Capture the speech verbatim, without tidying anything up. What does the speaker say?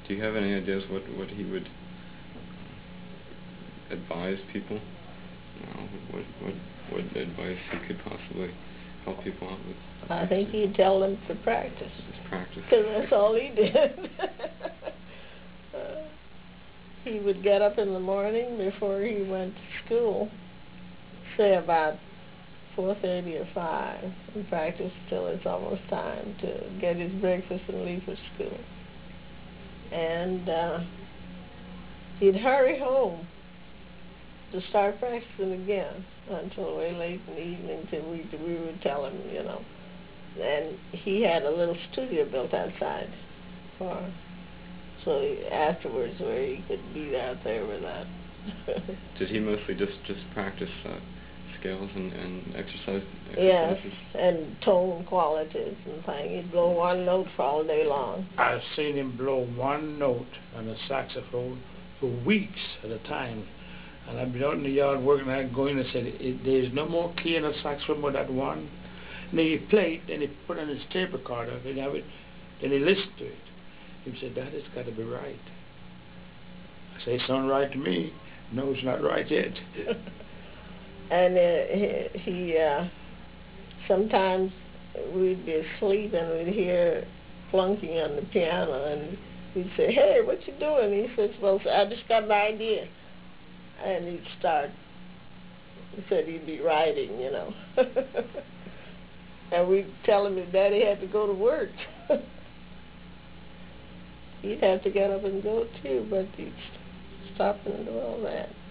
Do you have any ideas what, what he would advise people? You know, what, what, what advice he could possibly help people out with? I think he'd tell them to practice. Just practice. Because that's all he did. uh, he would get up in the morning before he went to school, say about four thirty or five, and practice till it's almost time to get his breakfast and leave for school. And uh, he'd hurry home to start practicing again until way late in the evening till we, we would tell him, you know. And he had a little studio built outside for him. So he, afterwards where he could be out there with that. Did he mostly just, just practice uh, scales and, and exercise Yes, exercises? and tone qualities and things. He'd blow one note for all day long. I've seen him blow one note on a saxophone for weeks at a time. And I've been out in the yard working, and I'd go in and said, there's no more key in a saxophone but that one. And then he played, then he put on his tape recorder, then, have it, then he listened to it. He said, that has got to be right. I say, it sounds right to me. No, it's not right yet. And uh, he, he uh, sometimes we'd be asleep and we'd hear plunking on the piano, and we'd say, hey, what you doing? He says, well, I just got an idea. And he'd start. He said he'd be writing, you know. And we'd tell him his daddy had to go to work. He'd have to get up and go too, but he'd stop and do all that.